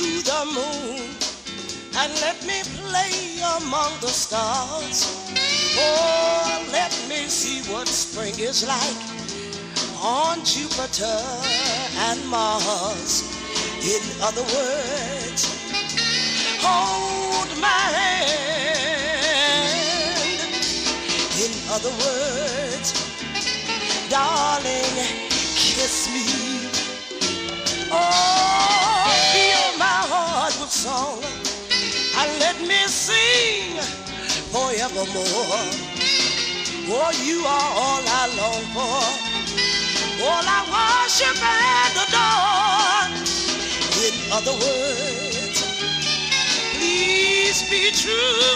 to the moon and let me play among the stars. Oh, let me see what spring is like on Jupiter and Mars. In other words, hold my hand. In other words, darling, kiss me. Oh, fill my heart with song and let me sing forevermore. Oh, you are all I long for, all I worship and adore. In other words, please be true.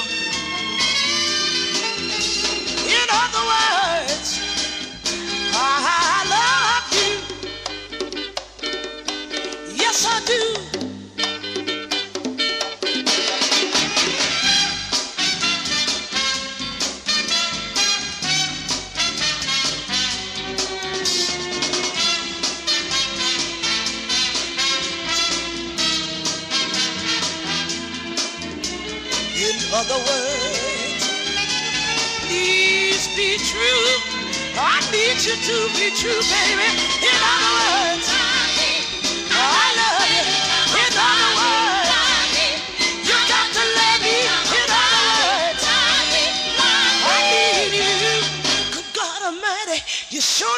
In other words, I love you. Yes, I do. In other words, please be true. I need you to be true, baby. In other words, I love you. In other words, you got to let me. In other words, I need you. Good God Almighty, you sure